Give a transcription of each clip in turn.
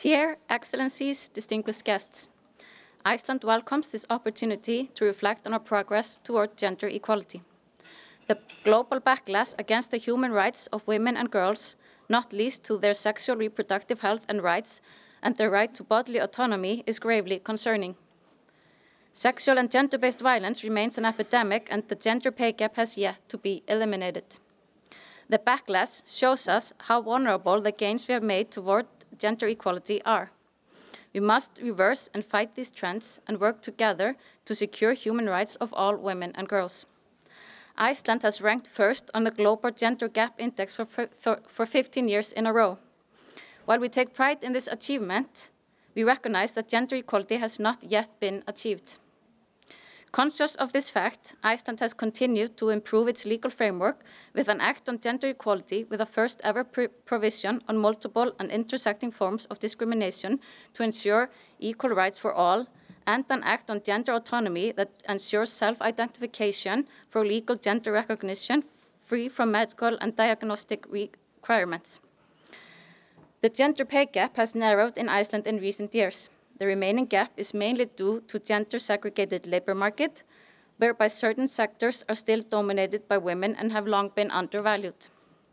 Chair, Excellencies, distinguished guests, Iceland welcomes this opportunity to reflect on our progress toward gender equality. The global backlash against the human rights of women and girls, not least to their sexual reproductive health and rights, and their right to bodily autonomy, is gravely concerning. Sexual and gender-based violence remains an epidemic, and the gender pay gap has yet to be eliminated. The backlash shows us how vulnerable the gains we have made toward gender equality are. We must reverse and fight these trends and work together to secure human rights of all women and girls. Iceland has ranked first on the Global Gender Gap Index for 15 years in a row. While we take pride in this achievement, we recognize that gender equality has not yet been achieved. Conscious of this fact, Iceland has continued to improve its legal framework with an Act on Gender Equality with a first ever provision on multiple and intersecting forms of discrimination to ensure equal rights for all, and an Act on Gender Autonomy that ensures self-identification for legal gender recognition free from medical and diagnostic requirements. The gender pay gap has narrowed in Iceland in recent years. The remaining gap is mainly due to gender-segregated labor market, whereby certain sectors are still dominated by women and have long been undervalued.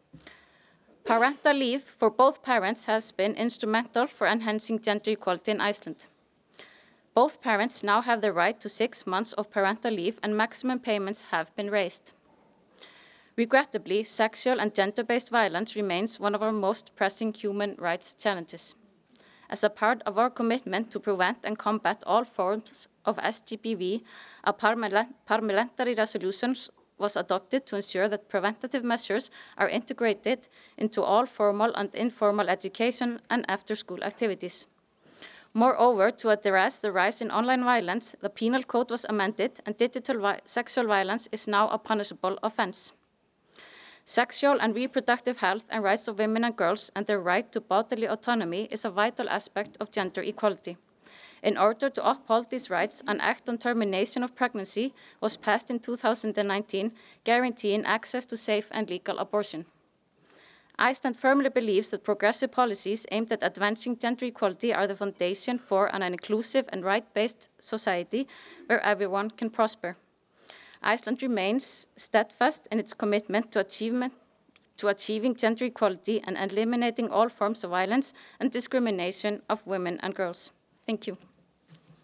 Parental leave for both parents has been instrumental for enhancing gender equality in Iceland. Both parents now have the right to 6 months of parental leave, and maximum payments have been raised. Regrettably, sexual and gender-based violence remains one of our most pressing human rights challenges. As a part of our commitment to prevent and combat all forms of SGBV, a parliamentary resolution was adopted to ensure that preventative measures are integrated into all formal and informal education and after-school activities. Moreover, to address the rise in online violence, the penal code was amended, and digital sexual violence is now a punishable offense. Sexual and reproductive health and rights of women and girls and their right to bodily autonomy is a vital aspect of gender equality. In order to uphold these rights, an Act on Termination of Pregnancy was passed in 2019, guaranteeing access to safe and legal abortion. Iceland firmly believes that progressive policies aimed at advancing gender equality are the foundation for an inclusive and right-based society where everyone can prosper. Iceland remains steadfast in its commitment to achieving gender equality and eliminating all forms of violence and discrimination of women and girls. Thank you.